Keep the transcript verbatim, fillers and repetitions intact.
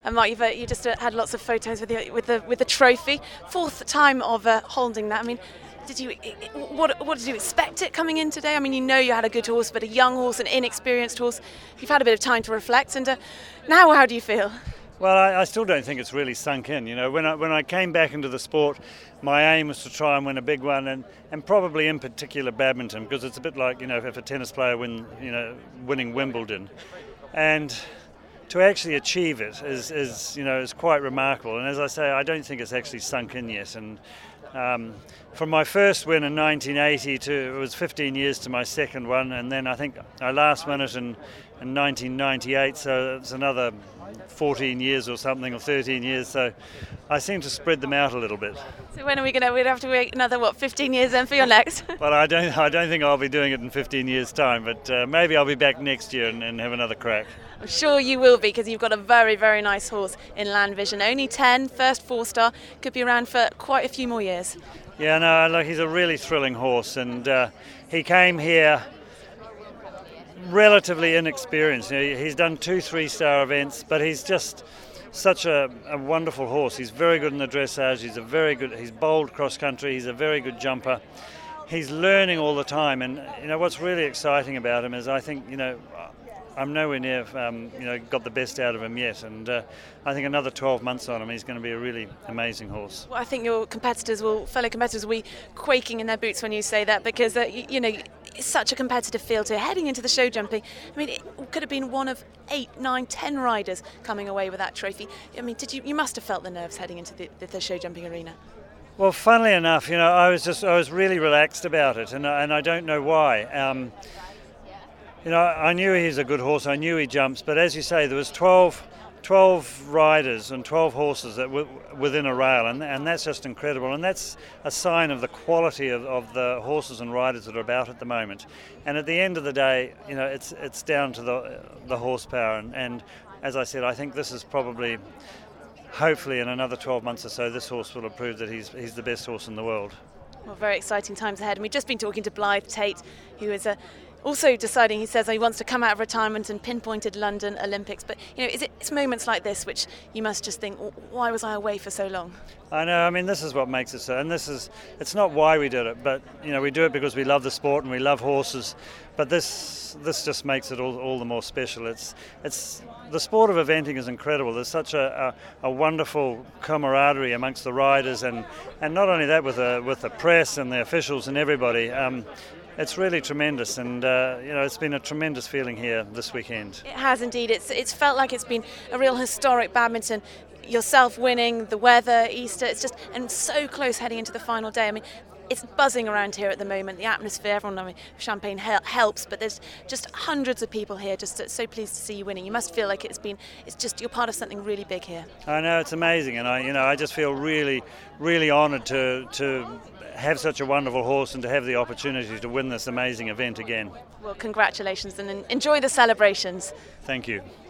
And Mark, you've uh, you just uh, had lots of photos with the with the with the trophy. Fourth time of uh, holding that. I mean, did you what what did you expect it coming in today? I mean, you know you had a good horse, but a young horse, an inexperienced horse. You've had a bit of time to reflect, and uh, now how do you feel? Well, I, I still don't think it's really sunk in. You know, when I when I came back into the sport, my aim was to try and win a big one, and, and probably in particular badminton, because it's a bit like, you know, if a tennis player win, you know, winning Wimbledon, and to actually achieve it is, is you know is quite remarkable. And as I say, I don't think it's actually sunk in yet. And um, from my first win in nineteen eighty to it was fifteen years to my second one, and then I think I last won it in, in nineteen ninety-eight, so it's another fourteen years or something, or thirteen years, so I seem to spread them out a little bit. So when are we going to, we'd have to wait another, what, fifteen years then for your next? Well, I don't I don't think I'll be doing it in fifteen years' time, but uh, maybe I'll be back next year and, and have another crack. I'm sure you will be, because you've got a very, very nice horse in Land Vision. Only ten, first four-star, could be around for quite a few more years. Yeah, no, look, he's a really thrilling horse, and uh, he came here relatively inexperienced. You know, he's done two three-star events, but he's just such a, a wonderful horse. He's very good in the dressage. He's a very good. He's bold cross country. He's a very good jumper. He's learning all the time, and you know what's really exciting about him is I think you know I'm nowhere near um, you know got the best out of him yet, and uh, I think another twelve months on him, he's going to be a really amazing horse. Well, I think your competitors will, fellow competitors, will be quaking in their boots when you say that, because uh, you, you know. It's such a competitive field here. Heading into the show jumping, I mean, it could have been one of eight, nine, ten riders coming away with that trophy. I mean, did you? You must have felt the nerves heading into the, the show jumping arena. Well, funnily enough, you know, I was just I was really relaxed about it, and and I don't know why. Um, you know, I knew he's a good horse. I knew he jumps, but as you say, there was twelve. twelve riders and twelve horses that were within a rail, and, and that's just incredible, and that's a sign of the quality of, of the horses and riders that are about at the moment. And at the end of the day, you know, it's it's down to the the horsepower, and, and as I said, I think this is probably, hopefully in another twelve months or so, this horse will have proved that he's he's the best horse in the world. Well, very exciting times ahead, and we've just been talking to Blythe Tate, who is a also deciding, he says he wants to come out of retirement and pinpointed London Olympics. But you know, is it, it's moments like this which you must just think, why was I away for so long? I know. I mean, this is what makes it so. And this is, it's not why we did it, but you know, we do it because we love the sport and we love horses. But this, this just makes it all, all the more special. It's, it's the sport of eventing is incredible. There's such a, a, a wonderful camaraderie amongst the riders, and, and not only that, with the with the press and the officials and everybody. Um, It's really tremendous, and uh, you know it's been a tremendous feeling here this weekend. It has indeed. It's it's felt like it's been a real historic badminton. Yourself winning, the weather, Easter. It's just and so close heading into the final day. I mean, it's buzzing around here at the moment. The atmosphere, everyone, I mean, champagne hel- helps, but there's just hundreds of people here. Just so pleased to see you winning. You must feel like it's been. It's just you're part of something really big here. I know, it's amazing, and I you know I just feel really, really honoured to to. have such a wonderful horse and to have the opportunity to win this amazing event again. Well, congratulations, and enjoy the celebrations. Thank you.